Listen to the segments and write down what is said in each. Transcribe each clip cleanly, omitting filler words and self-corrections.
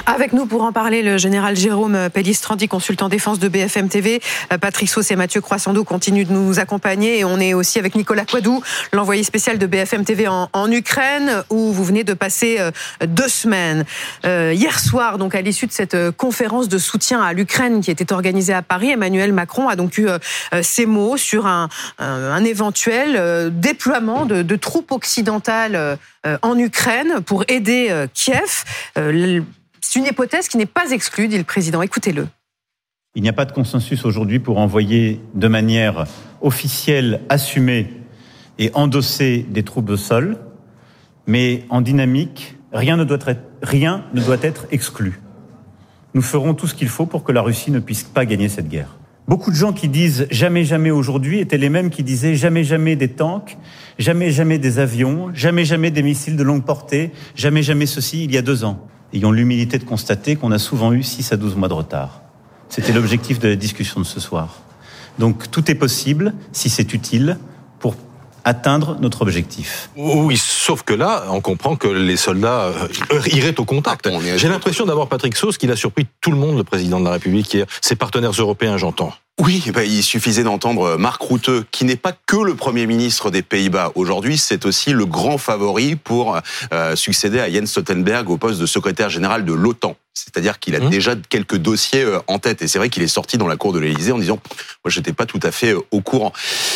Avec nous pour en parler, le général Jérôme Pellistrandi, consultant défense de BFM TV. Patrick Sauce et Mathieu Croissando continuent de nous accompagner. Et on est aussi avec Nicolas Coadou, l'envoyé spécial de BFM TV en Ukraine, où vous venez de passer 2 semaines. Hier soir, donc à l'issue de cette conférence de soutien à l'Ukraine qui était organisée à Paris, Emmanuel Macron a donc eu ces mots sur un éventuel déploiement de troupes occidentales en Ukraine pour aider Kiev. C'est une hypothèse qui n'est pas exclue, dit le président. Écoutez-le. Il n'y a pas de consensus aujourd'hui pour envoyer de manière officielle, assumée et endossée des troupes au sol. Mais en dynamique, rien ne doit être exclu. Nous ferons tout ce qu'il faut pour que la Russie ne puisse pas gagner cette guerre. Beaucoup de gens qui disent « jamais, jamais aujourd'hui » étaient les mêmes qui disaient « jamais, jamais des tanks, jamais, jamais des avions, jamais, jamais des missiles de longue portée, jamais, jamais ceci il y a 2 ans ». Ayons l'humilité de constater qu'on a souvent eu 6 à 12 mois de retard. C'était l'objectif de la discussion de ce soir. Donc tout est possible, si c'est utile, pour atteindre notre objectif. Oui, sauf que là, on comprend que les soldats iraient au contact. J'ai l'impression d'avoir Patrick Sauce qu'il a surpris tout le monde, le président de la République hier, ses partenaires européens, j'entends. Oui, il suffisait d'entendre Mark Rutte, qui n'est pas que le Premier ministre des Pays-Bas aujourd'hui, c'est aussi le grand favori pour succéder à Jens Stoltenberg au poste de secrétaire général de l'OTAN. C'est-à-dire qu'il a déjà quelques dossiers en tête. Et c'est vrai qu'il est sorti dans la cour de l'Élysée en disant « Moi, j'étais pas tout à fait au courant ».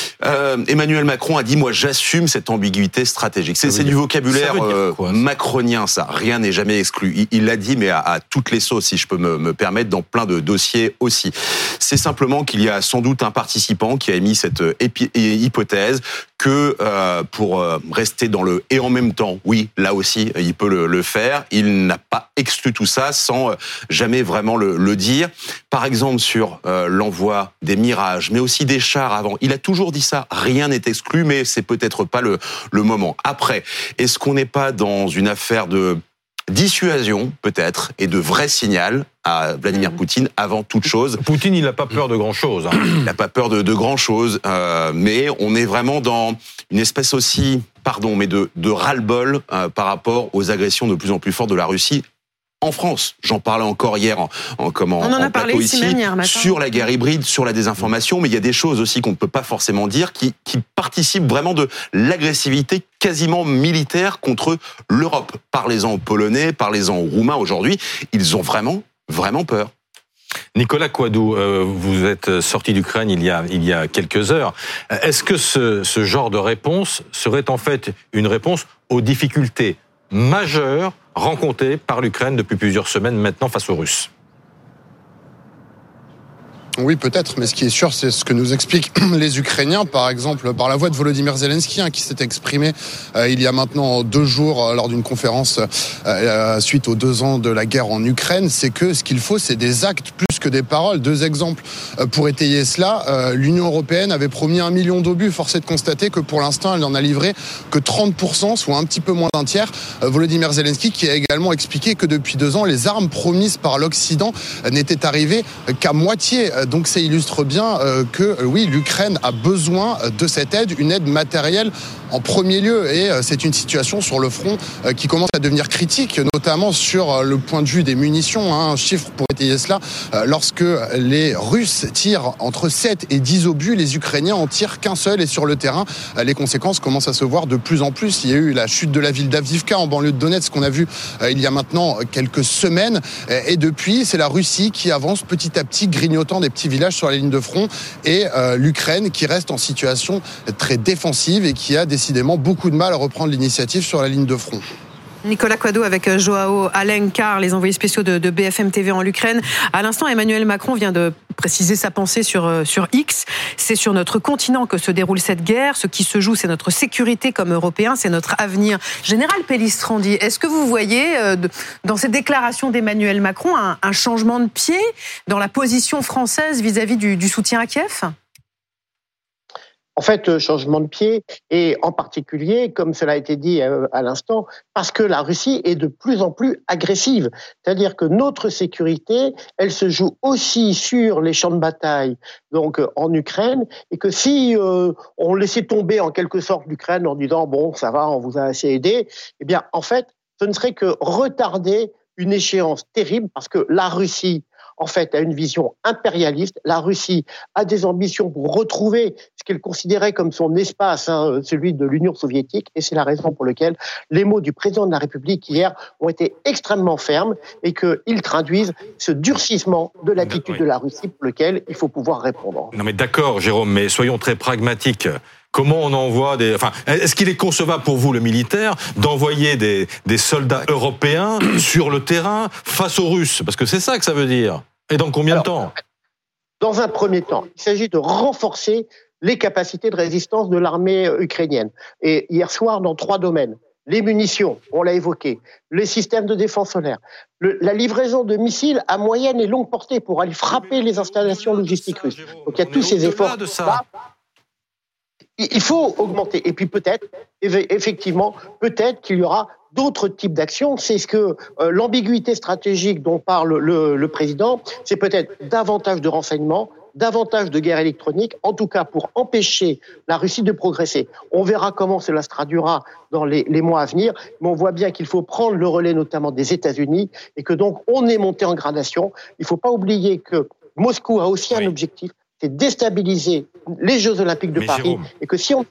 Emmanuel Macron a dit « Moi, j'assume cette ambiguïté stratégique ». C'est du vocabulaire macronien, ça. Rien n'est jamais exclu. Il l'a dit, mais à toutes les sauces, si je peux me permettre, dans plein de dossiers aussi. C'est simplement qu'il y a sans doute un participant qui a émis cette hypothèse que pour rester dans le « et en même temps », oui, là aussi, il peut le faire. Il n'a pas exclu tout ça sans jamais vraiment le dire. Par exemple, sur l'envoi des Mirages, mais aussi des chars avant. Il a toujours dit ça, rien n'est exclu, mais c'est peut-être pas le moment. Après, est-ce qu'on n'est pas dans une affaire de dissuasion, peut-être, et de vrai signal à Vladimir Poutine avant toute chose? Poutine, il n'a pas peur de grand-chose. Il n'a pas peur de grand-chose, mais on est vraiment dans une espèce aussi, mais de ras-le-bol par rapport aux agressions de plus en plus fortes de la Russie en France. J'en parlais encore hier en plateau ici, sur la guerre hybride, sur la désinformation, mais il y a des choses aussi qu'on ne peut pas forcément dire qui participent vraiment de l'agressivité quasiment militaire contre l'Europe. Parlez-en aux Polonais, parlez-en aux Roumains aujourd'hui, ils ont vraiment peur. Nicolas Coadou, vous êtes sorti d'Ukraine il y a quelques heures. Est-ce que ce genre de réponse serait en fait une réponse aux difficultés majeures rencontrées par l'Ukraine depuis plusieurs semaines maintenant face aux Russes? Oui, peut-être, mais ce qui est sûr, c'est ce que nous expliquent les Ukrainiens, par exemple, par la voix de Volodymyr Zelensky, qui s'est exprimé il y a maintenant 2 jours lors d'une conférence suite aux 2 ans de la guerre en Ukraine, c'est que ce qu'il faut, c'est des actes plus que des paroles. 2 exemples pour étayer cela. L'Union européenne avait promis 1 million d'obus. Force est de constater que pour l'instant, elle n'en a livré que 30%, soit un petit peu moins d'un tiers. Volodymyr Zelensky qui a également expliqué que depuis 2 ans, les armes promises par l'Occident n'étaient arrivées qu'à moitié. Donc ça illustre bien que oui, l'Ukraine a besoin de cette aide, une aide matérielle en premier lieu. Et c'est une situation sur le front qui commence à devenir critique, notamment sur le point de vue des munitions. Un chiffre pour étayer cela, lorsque les Russes tirent entre 7 et 10 obus, les Ukrainiens en tirent qu'un seul. Et sur le terrain, les conséquences commencent à se voir de plus en plus. Il y a eu la chute de la ville d'Avdiivka en banlieue de Donetsk qu'on a vu il y a maintenant quelques semaines. Et depuis, c'est la Russie qui avance petit à petit, grignotant des petits villages sur la ligne de front, et l'Ukraine qui reste en situation très défensive et qui a décidément beaucoup de mal à reprendre l'initiative sur la ligne de front. Nicolas Coadou avec Joao Alencar, les envoyés spéciaux de BFM TV en Ukraine. À l'instant, Emmanuel Macron vient de préciser sa pensée sur X. C'est sur notre continent que se déroule cette guerre. Ce qui se joue, c'est notre sécurité comme Européens, c'est notre avenir. Général Pellistrandi, est-ce que vous voyez dans ces déclarations d'Emmanuel Macron un changement de pied dans la position française vis-à-vis du soutien à Kiev ? En fait, changement de pied, et en particulier, comme cela a été dit à l'instant, parce que la Russie est de plus en plus agressive. C'est-à-dire que notre sécurité, elle se joue aussi sur les champs de bataille, donc en Ukraine, et que si on laissait tomber en quelque sorte l'Ukraine en disant « bon, ça va, on vous a assez aidé », eh bien, en fait, ce ne serait que retarder une échéance terrible parce que la Russie, en fait, a une vision impérialiste. La Russie a des ambitions pour retrouver ce qu'elle considérait comme son espace, celui de l'Union soviétique. Et c'est la raison pour laquelle les mots du président de la République hier ont été extrêmement fermes et qu'ils traduisent ce durcissement de l'attitude de la Russie pour lequel il faut pouvoir répondre. Non mais d'accord, Jérôme, mais soyons très pragmatiques. Comment on envoie est-ce qu'il est concevable pour vous, le militaire, d'envoyer des soldats européens sur le terrain face aux Russes? Parce que c'est ça que ça veut dire. Et dans combien de temps? Dans un premier temps, il s'agit de renforcer les capacités de résistance de l'armée ukrainienne. Et hier soir, dans 3 domaines. Les munitions, on l'a évoqué, les systèmes de défense solaire, la livraison de missiles à moyenne et longue portée pour aller frapper les installations logistiques russes. Donc il y a tous ces efforts. Il faut augmenter. Et puis peut-être qu'il y aura d'autres types d'actions. C'est ce que l'ambiguïté stratégique dont parle le président, c'est peut-être davantage de renseignements, davantage de guerre électronique, en tout cas pour empêcher la Russie de progresser. On verra comment cela se traduira dans les mois à venir, mais on voit bien qu'il faut prendre le relais notamment des États-Unis et que donc on est monté en gradation. Il ne faut pas oublier que Moscou a aussi un objectif, c'est déstabiliser les Jeux Olympiques de Paris, Jérôme, et que si on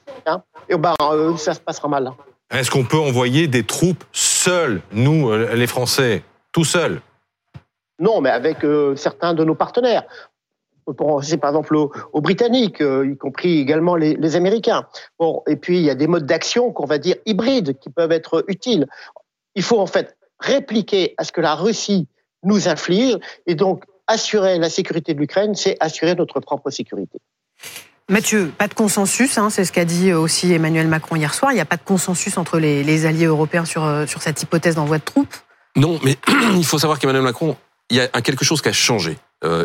ça se passera mal. Est-ce qu'on peut envoyer des troupes seuls, nous, les Français, tout seuls? Non, mais avec certains de nos partenaires. On peut penser par exemple aux Britanniques, y compris également les Américains. Bon, et puis il y a des modes d'action qu'on va dire hybrides qui peuvent être utiles. Il faut en fait répliquer à ce que la Russie nous inflige et donc assurer la sécurité de l'Ukraine, c'est assurer notre propre sécurité. Mathieu, pas de consensus, c'est ce qu'a dit aussi Emmanuel Macron hier soir. Il n'y a pas de consensus entre les alliés européens sur cette hypothèse d'envoi de troupes. Non, mais il faut savoir qu'Emmanuel Macron, il y a quelque chose qui a changé.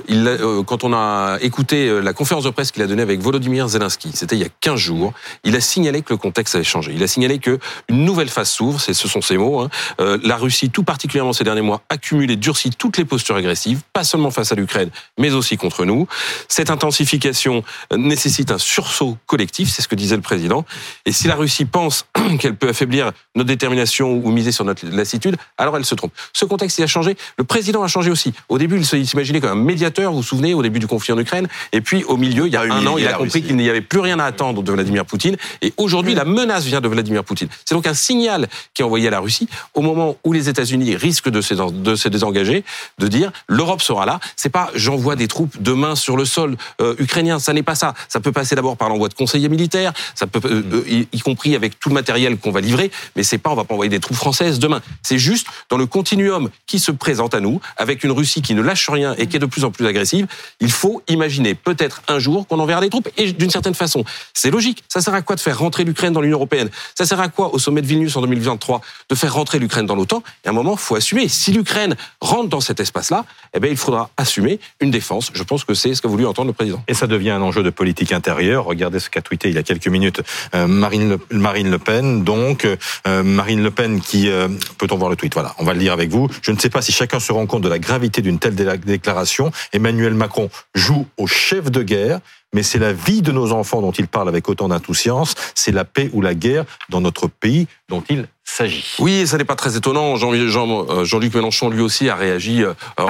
Quand on a écouté la conférence de presse qu'il a donnée avec Volodymyr Zelensky, c'était il y a 15 jours, il a signalé que le contexte avait changé. Il a signalé que une nouvelle phase s'ouvre, ce sont ses mots. La Russie, tout particulièrement ces derniers mois, accumule et durcit toutes les postures agressives, pas seulement face à l'Ukraine, mais aussi contre nous. Cette intensification nécessite un sursaut collectif, c'est ce que disait le président. Et si la Russie pense qu'elle peut affaiblir notre détermination ou miser sur notre lassitude, alors elle se trompe. Ce contexte, il a changé. Le président a changé aussi. Au début, il s'imaginait comme un médiateur, vous vous souvenez, au début du conflit en Ukraine. Et puis, au milieu, il y a un an, il a compris qu'il n'y avait plus rien à attendre de Vladimir Poutine. Et aujourd'hui, la menace vient de Vladimir Poutine. C'est donc un signal qui est envoyé à la Russie au moment où les États-Unis risquent de se désengager, de dire l'Europe sera là. C'est pas j'envoie des troupes demain sur le sol ukrainien. Ça n'est pas ça. Ça peut passer d'abord par l'envoi de conseillers militaires, ça peut, y compris avec tout le matériel qu'on va livrer. Mais c'est pas, on va pas envoyer des troupes françaises demain. C'est juste dans le continuum qui se présente à nous, avec une Russie qui ne lâche rien et qui est de plus en plus agressive, il faut imaginer peut-être un jour qu'on enverra des troupes. Et d'une certaine façon, c'est logique. Ça sert à quoi de faire rentrer l'Ukraine dans l'Union européenne? Ça sert à quoi au sommet de Vilnius en 2023 de faire rentrer l'Ukraine dans l'OTAN? Et à un moment, il faut assumer. Si l'Ukraine rentre dans cet espace-là, il faudra assumer une défense. Je pense que c'est ce qu'a voulu entendre le président. Et ça devient un enjeu de politique intérieure. Regardez ce qu'a tweeté il y a quelques minutes Marine Le Pen. Donc, Marine Le Pen qui... peut-on voir le tweet? Voilà, on va le lire avec vous. Je ne sais pas si chacun se rend compte de la gravité d'une telle déclaration. Emmanuel Macron joue au chef de guerre, mais c'est la vie de nos enfants dont il parle avec autant d'insouciance, c'est la paix ou la guerre dans notre pays dont il s'agit. Oui, ça n'est pas très étonnant. Jean-Luc Mélenchon, lui aussi, a réagi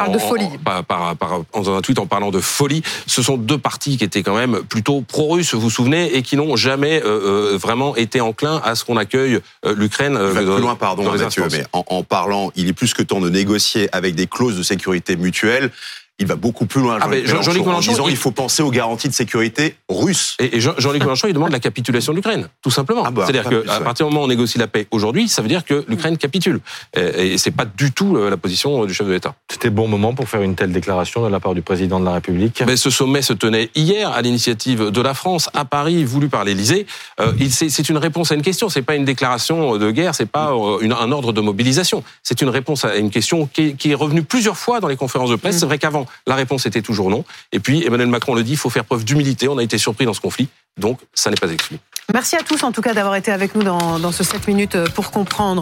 dans un tweet en parlant de folie. Ce sont deux partis qui étaient quand même plutôt pro-russes, vous vous souvenez, et qui n'ont jamais vraiment été enclins à ce qu'on accueille l'Ukraine. Plus loin, pardon, Mathieu, mais en parlant, il est plus que temps de négocier avec des clauses de sécurité mutuelle. Il va beaucoup plus loin, Jean-Luc Mélenchon, en disant il faut penser aux garanties de sécurité russes. Et Jean-Luc Mélenchon, il demande la capitulation de l'Ukraine, tout simplement. C'est-à-dire qu'à partir du moment où on négocie la paix aujourd'hui, ça veut dire que l'Ukraine capitule. Et c'est pas du tout la position du chef de l'État. C'était bon moment pour faire une telle déclaration de la part du président de la République. Mais ce sommet se tenait hier à l'initiative de la France, à Paris, voulu par l'Élysée. C'est une réponse à une question, c'est pas une déclaration de guerre, c'est pas un ordre de mobilisation. C'est une réponse à une question qui est revenue plusieurs fois dans les conférences de presse. C'est vrai qu'avant, la réponse était toujours non. Et puis, Emmanuel Macron le dit, il faut faire preuve d'humilité. On a été surpris dans ce conflit, donc ça n'est pas exclu. Merci à tous, en tout cas, d'avoir été avec nous dans ce 7 minutes pour comprendre.